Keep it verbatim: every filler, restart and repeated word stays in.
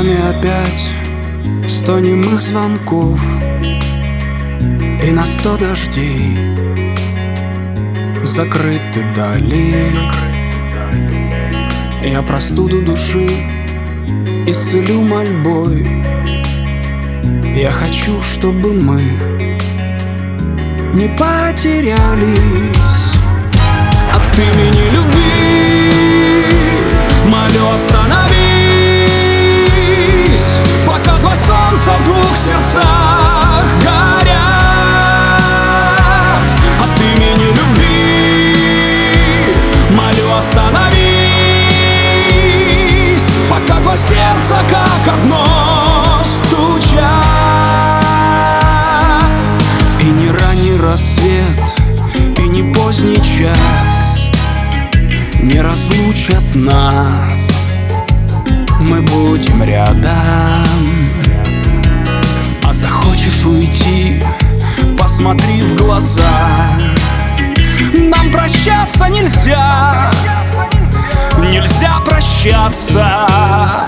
доме опять сто немых звонков и на сто дождей закрыты дали. Я простуду души исцелю мольбой. Я хочу, чтобы мы не потерялись. От имени любви молю, остановись, пока два солнца в двух сердцах горят. От имени любви молю, остановись, пока два сердца как одно стучат. И не ранний рассвет, и не поздний час не разлучат нас. Мы будем рядом. А захочешь уйти, посмотри в глаза. Нам прощаться нельзя, нельзя прощаться.